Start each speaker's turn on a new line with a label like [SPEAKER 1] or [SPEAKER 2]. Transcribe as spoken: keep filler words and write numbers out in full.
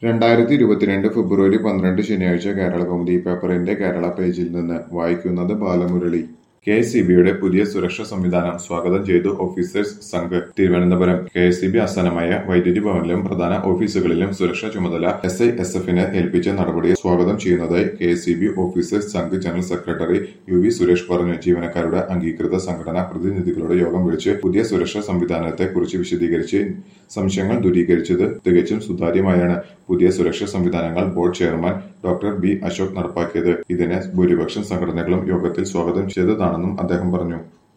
[SPEAKER 1] രണ്ടായിരത്തി ഇരുപത്തിരണ്ട് ഫെബ്രുവരി പന്ത്രണ്ട് ശനിയാഴ്ച കേരളകൗമുദി പേപ്പറിന്റെ കേരള പേജിൽ നിന്ന് വായിക്കുന്നത് ബാലമുരളി. കെ എസ് ഇ ബിയുടെ പുതിയ സുരക്ഷാ സംവിധാനം സ്വാഗതം ചെയ്തു officers Sangh. Thiruvananthapuram. K S E B ആസ്ഥാനമായ വൈദ്യുതി ഭവനിലും പ്രധാന ഓഫീസുകളിലും സുരക്ഷാ ചുമതല എസ് ഐ എസ് എഫിന് ഏൽപ്പിച്ച നടപടിയെ സ്വാഗതം ചെയ്യുന്നതായി K S E B officers Sangh general secretary U V Suresh പറഞ്ഞു. ജീവനക്കാരുടെ അംഗീകൃത സംഘടനാ പ്രതിനിധികളുടെ യോഗം വിളിച്ച് പുതിയ സുരക്ഷാ സംവിധാനത്തെ കുറിച്ച് വിശദീകരിച്ച് സംശയങ്ങൾ ദൂരീകരിച്ചത് തികച്ചും സുതാര്യമായാണ്. പുതിയ സുരക്ഷാ സംവിധാനങ്ങൾ board chairman doctor B Ashok നടപ്പാക്കിയത്. ഇതിനെ ഭൂരിപക്ഷം സംഘടനകളും യോഗത്തിൽ സ്വാഗതം ചെയ്തതാണെന്നും അദ്ദേഹം പറഞ്ഞു.